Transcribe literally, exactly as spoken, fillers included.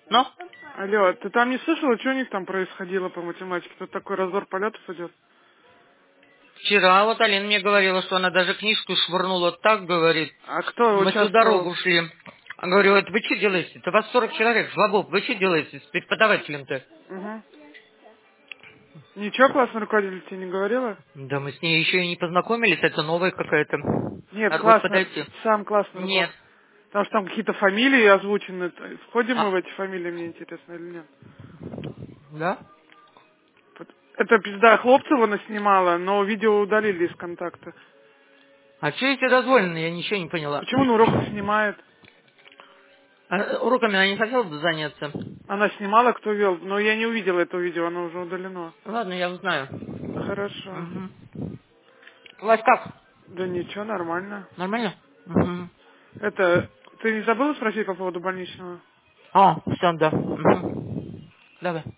Ну? Алло, ты там не слышала, что у них там происходило по математике? Тут такой разбор полетов идет. Вчера вот Алина мне говорила, что она даже книжку швырнула так, говорит. А кто Мы всю участвовал? дорогу шли. А говорю, это вы что делаете? Это вас сорок человек, жлобов, вы что делаете с преподавателем-то? Угу. Ничего, классный руководитель тебе не говорила? Да мы с ней еще и не познакомились, это новая какая-то. Нет, Надо будет классно, подойти. сам классный Нет. руководитель. Потому что там какие-то фамилии озвучены. Входим мы А, в эти фамилии, мне интересно, или нет? да? Вот. Это пизда Хлопцева наснимала, но видео удалили из контакта. А что если дозволено? Я ничего не поняла. Почему на уроках снимает? А уроками она не хотела бы заняться? Она снимала, кто вел, но я не увидела этого видео, оно уже удалено. Ладно, я узнаю. Хорошо. Угу. У вас как? Да ничего, нормально. Нормально? Угу. Это, ты не забыла спросить по поводу больничного? А, все, да. Угу. Давай.